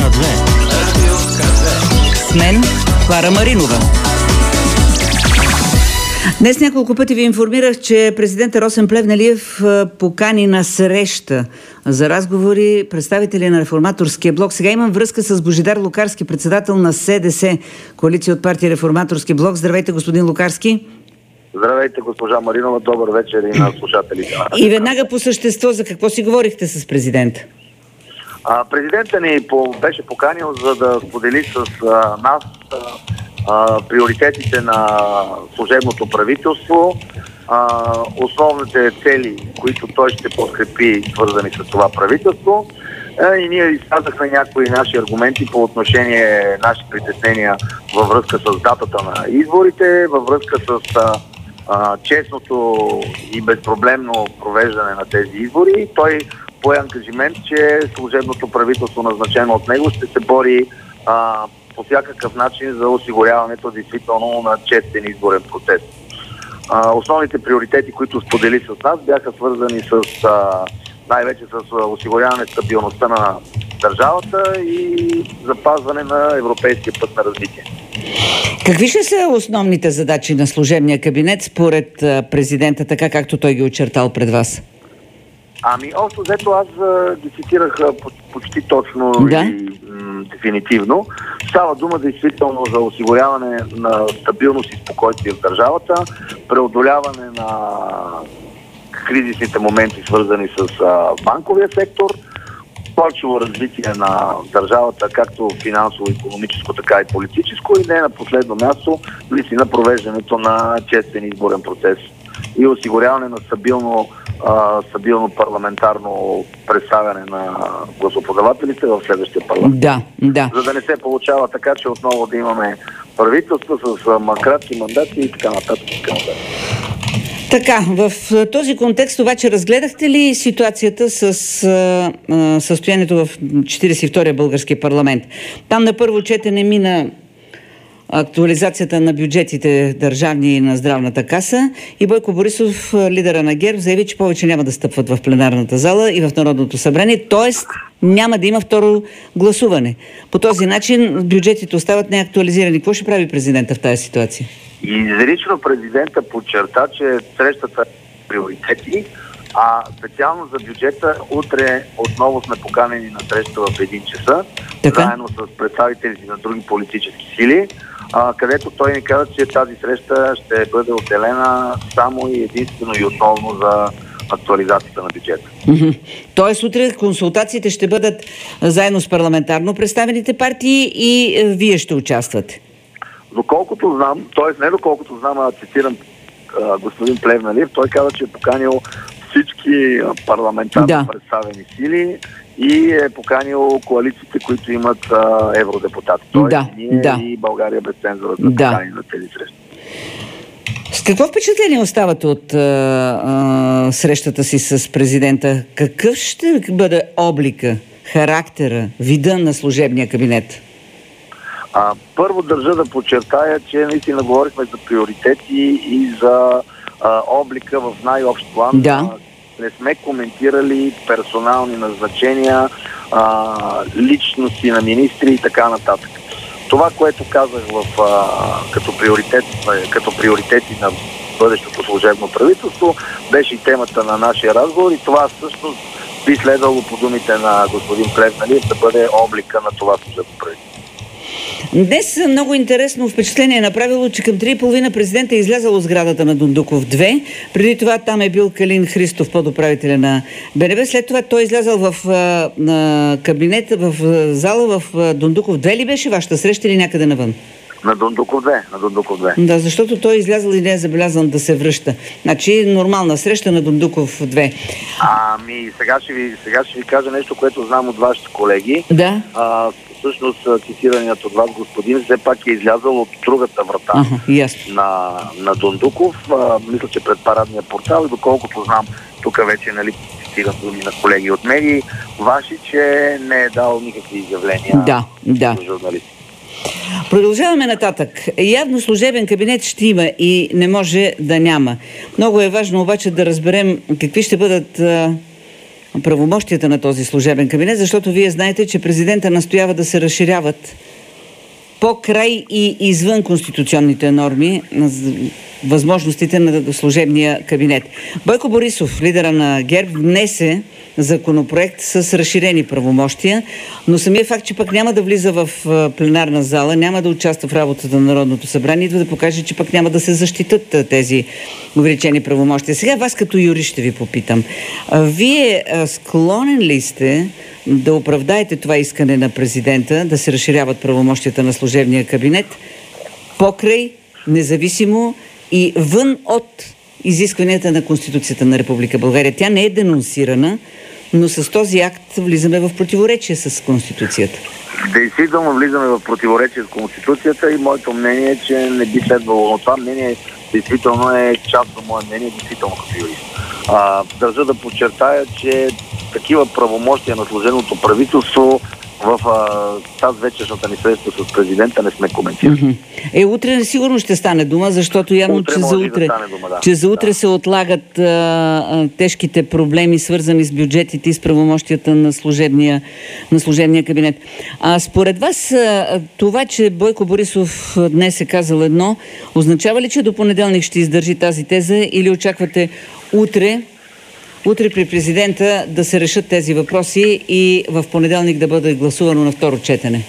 К2. Радио К2. С мен Клара Маринова. Днес няколко пъти ви информирах, че президентът Росен Плевнелиев покани на среща за разговори представители на Реформаторския блок. Сега имам връзка с Божидар Лукарски, председател на СДС, коалиция от партия Реформаторски блок. Здравейте, господин Лукарски. Здравейте, госпожа Маринова. Добър вечер и на слушателите. И веднага по същество, за какво си говорихте с президента? Президентът ни беше поканил, за да сподели с нас приоритетите на служебното правителство, основните цели, които той ще подкрепи, свързани с това правителство. И ние изказахме някои наши аргументи по отношение наши притеснения във връзка с датата на изборите, във връзка с честното и безпроблемно провеждане на тези избори. Той пое ангажимент, че служебното правителство, назначено от него, ще се бори по всякакъв начин за осигуряването действително на честен изборен процес. Основните приоритети, които сподели с нас, бяха свързани с най-вече с осигуряване стабилността на държавата и запазване на европейския път на развитие. Какви ще са основните задачи на служебния кабинет според президента, така както той ги очертал пред вас? Общо взето аз ги цитирах почти точно и дефинитивно. Става дума действително за осигуряване на стабилност и спокойствие в държавата, преодоляване на кризисните моменти, свързани с банковия сектор, устойчиво развитие на държавата, както финансово-икономическо, така и политическо, и не на последно място, наистина провеждането на честен изборен процес и осигуряване на стабилно парламентарно представяне на гласоподавателите в следващия парламент. Да. За да не се получава така, че отново да имаме правителство с кратки мандати и така нататък. Така, в този контекст обаче разгледахте ли ситуацията с състоянието в 42-я български парламент? Там на първо четене мина актуализацията на бюджетите държавни и на здравната каса и Бойко Борисов, лидера на ГЕРБ, заяви, че повече няма да стъпват в пленарната зала и в Народното събрание, т.е. няма да има второ гласуване. По този начин бюджетите остават неактуализирани. Какво ще прави президента в тази ситуация? Изрично президента подчерта, че срещата е приоритети, а специално за бюджета утре отново сме поканени на среща в 1 часа, заедно с представителите на други политически сили, където той ни каза, че тази среща ще бъде отделена само и единствено и основно за актуализацията на бюджета. Тоест утре консултациите ще бъдат заедно с парламентарно представените партии и вие ще участвате? Доколкото знам, т.е. не доколкото знам, а цитирам господин Плевнелиев, той каза, че е поканил всички парламентарно представени сили и е поканил коалициите, които имат евродепутати. Тоест ние и България без цензура са покани на тези срещи. С какво впечатление оставате от срещата си с президента? Какъв ще бъде облика, характера, вида на служебния кабинет? Първо държа да подчертая, че наистина говорихме за приоритети и за облика в най-общ план. Не сме коментирали персонални назначения, личности на министри и така нататък. Това, което казах като приоритети на бъдещото служебно правителство, беше и темата на нашия разговор и това всъщност би следвало по думите на господин Плевнелиев да бъде облика на това служебно правителство. Днес много интересно впечатление е направило, че към 3:30 президента е излязъл от сградата на Дондуков 2. Преди това там е бил Калин Христов, подуправителя на БНБ. След това той е излязъл в кабинета, в зала в Дондуков 2 ли беше вашата среща или някъде навън? На Дондуков 2. Да, защото той е излязъл и не е забелязан да се връща. Значи нормална среща на Дондуков 2. Сега ще ви кажа нещо, което знам от вашите колеги. Да. Всъщност цитираният от вас господин все пак е излязъл от другата врата на Дондуков. Мисля, че пред парадния портал и доколкото знам, тук вече цитирам думи на колеги от медии, ваши, че не е дал никакви изявления на журналисти. Продължаваме нататък. Явно служебен кабинет ще има и не може да няма. Много е важно обаче да разберем какви ще бъдат правомощията на този служебен кабинет, защото вие знаете, че президента настоява да се разширяват по-край и извън конституционните норми на възможностите на служебния кабинет. Бойко Борисов, лидера на ГЕРБ, внесе законопроект с разширени правомощия, но самия факт, че пък няма да влиза в пленарна зала, няма да участва в работата на Народното събрание, идва да покаже, че пък няма да се защитат тези увеличени правомощия. Сега вас като юрист ще ви попитам. Вие склонен ли сте да оправдаете това искане на президента да се разширяват правомощията на служебния кабинет покрай, независимо и вън от изискванията на Конституцията на Република България? Тя не е денонсирана, но с този акт влизаме в противоречие с Конституцията. Действително влизаме в противоречие с Конституцията и моето мнение е, че не би следвало. Но това мнение действително е част от мое мнение, действително като юрист. Държа да подчертая, че такива правомощия на служебното правителство в тази вечершната ни среща с президента не сме коментирали. Утре сигурно ще стане дума, защото явно, че за утре се отлагат тежките проблеми, свързани с бюджетите и с правомощията на служебния кабинет. Според вас, това, че Бойко Борисов днес е казал едно, означава ли, че до понеделник ще издържи тази теза или очаквате утре при президента да се решат тези въпроси и в понеделник да бъде гласувано на второ четене?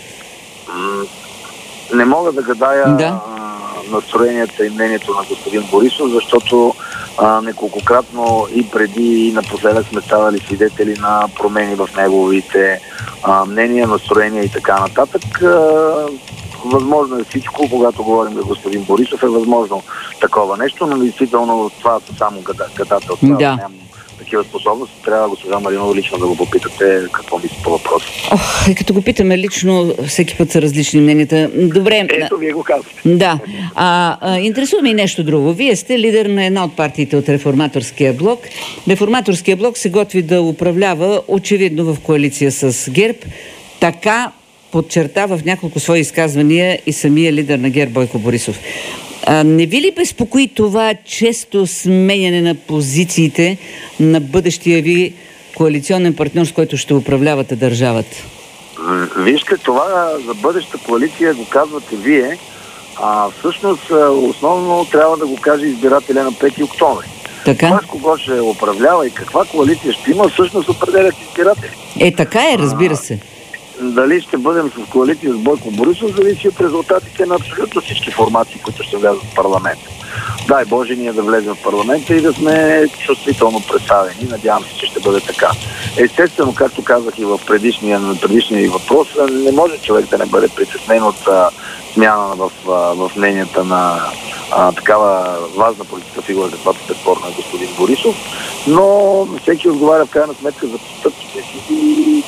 Не мога да гадая настроенията и мнението на господин Борисов, защото неколкократно и преди и напоследък сме ставали свидетели на промени в неговите мнения, настроения и така нататък. Възможно е всичко, когато говорим за господин Борисов, е възможно такова нещо, но действително това са само гадателства. Нямам такива способности. Трябва госпожа Маринова лично да го попитате какво мисли по въпроса. Като го питаме лично, всеки път са различни мненията. Добре. Ето, вие го казвате. Да. Интересува ми нещо друго. Вие сте лидер на една от партиите от Реформаторския блок. Реформаторския блок се готви да управлява очевидно в коалиция с ГЕРБ. Така подчертава в няколко свои изказвания и самия лидер на ГЕРБ Бойко Борисов. Не ви ли безпокои това често сменяне на позициите на бъдещия ви коалиционен партньор, с който ще управлявате държавата? Вижте, това за бъдеща коалиция го казвате вие, всъщност основно трябва да го каже избирателя на 5 октомври. Това с кого ще управлява и каква коалиция ще има, всъщност определят избиратели. Така е, разбира се. Дали ще бъдем с коалиция с Бойко Борисов, зависи от резултатите на абсолютно всички формации, които ще влязат в парламента. Дай Боже ние да влезем в парламента и да сме чувствително представени. Надявам се, че ще бъде така. Естествено, както казах и в предишния въпрос, не може човек да не бъде притеснен от смяна в мненията на такава важна политическа фигура, каквато безспорно е господин Борисов, но всеки отговаря в крайна сметка за постъпките си и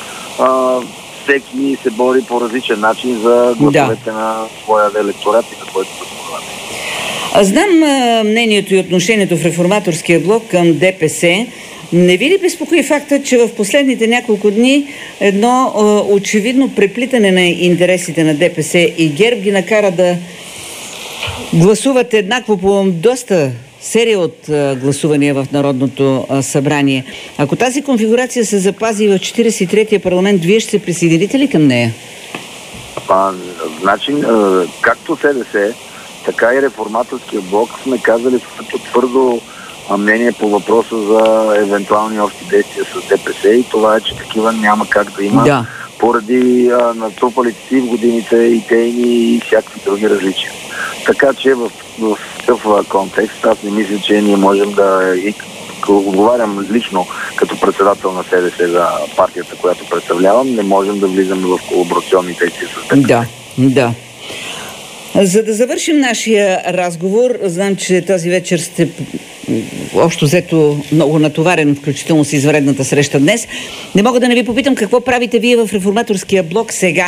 всеки се бори по различен начин за гласовете на своя електорат и на своето гласуване. Знам мнението и отношението в Реформаторския блок към ДПС. Не ви ли безпокои факта, че в последните няколко дни едно очевидно преплитане на интересите на ДПС и ГЕРБ ги накара да гласуват еднакво по доста серия от гласувания в Народното събрание? Ако тази конфигурация се запази в 43-я парламент, вие ще се присъедините ли към нея? Както СДС, така и Реформаторския блок сме казали също твърдо мнение по въпроса за евентуални общи действия с ДПС и това е, че такива няма как да има поради натрупалите си в годините и тейни и всякакви други различия. Така че в такъв контекст аз не мисля, че ние можем да отговарям лично като председател на СДС за партията, която представлявам, не можем да влизаме в колаборационни действия с ДПС. Да. За да завършим нашия разговор, знам, че тази вечер сте общо взето много натоварен, включително с извънредната среща днес. Не мога да не ви попитам какво правите вие в Реформаторския блок сега.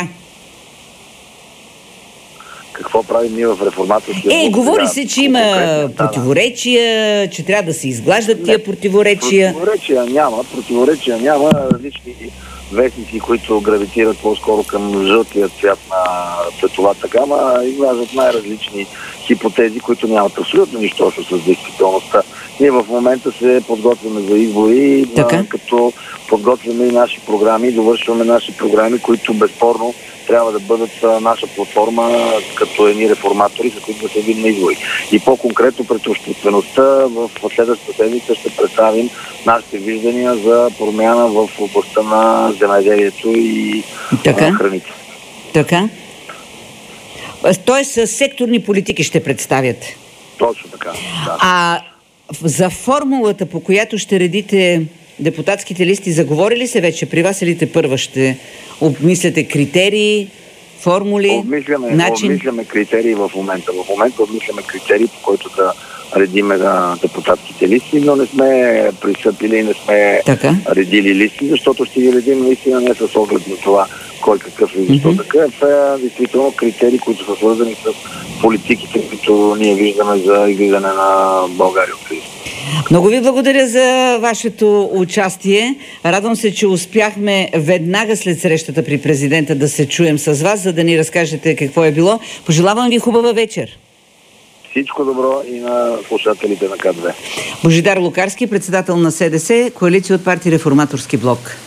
Какво правим ние в Реформаторския блок? Говори се, че има противоречия, че трябва да се изглаждат тия противоречия. Противоречия няма. Различни вестници, които гравитират по-скоро към жълтия цвят на цветовата гама, изглеждат най-различни хипотези, които нямат абсолютно нищо общо с действителността. Ние в момента се подготвяме за избори, като подготвяме и наши програми, довършваме наши програми, които безспорно трябва да бъдат наша платформа като едни реформатори, за които да се видим на избори. И по-конкретно пред обществеността в следващата седмица ще представим нашите виждания за промяна в областта на земеделието и храните. Така. Тоест с секторни политики ще представяте. Точно така. Да. А за формулата, по която ще редите депутатските листи, заговори ли се вече при вас или тепърва ще обмисляте критерии, формули, начин? Обмисляме критерии в момента. В момента обмисляме критерии, по който да редиме на депутатските листи, но не сме пристъпили и не сме редили листи, защото ще ги редим наистина не с оглед на това кой какъв и защо така. Това е действително критерии, които са свързани с политиките, които ние виждаме за излизане на България от кризата. Много ви благодаря за вашето участие. Радвам се, че успяхме веднага след срещата при президента да се чуем с вас, за да ни разкажете какво е било. Пожелавам ви хубава вечер. Всичко добро и на слушателите на К2. Божидар Лукарски, председател на СДС, коалиция от партия Реформаторски блок.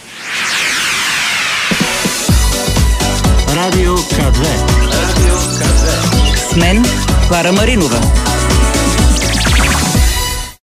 Радио К2. С мен Клара Маринова.